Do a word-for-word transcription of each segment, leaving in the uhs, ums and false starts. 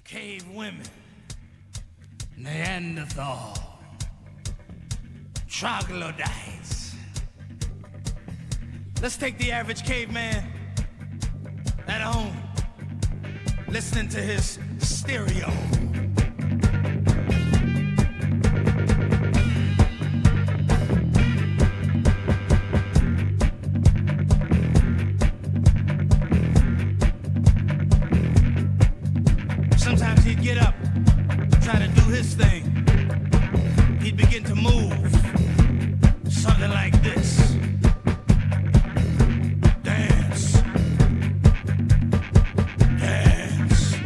cave women, Neanderthal, troglodytes. Let's take the average caveman at home, listening to his stereo. Sometimes he'd get up, try to do his thing. He'd begin to move, something like this. Dance. Dance.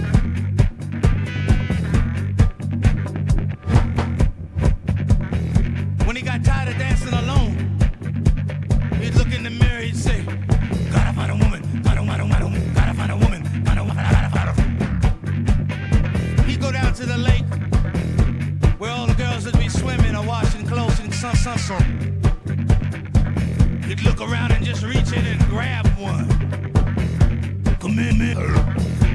When he got tired of dancing alone, he'd look in the mirror, he'd say, gotta find a woman, gotta find a woman, gotta find a woman, gotta find a go down to the lake where all the girls would be swimming or washing clothes in sun, sun, sun. He'd look around and just reach in and grab one. Come in, man.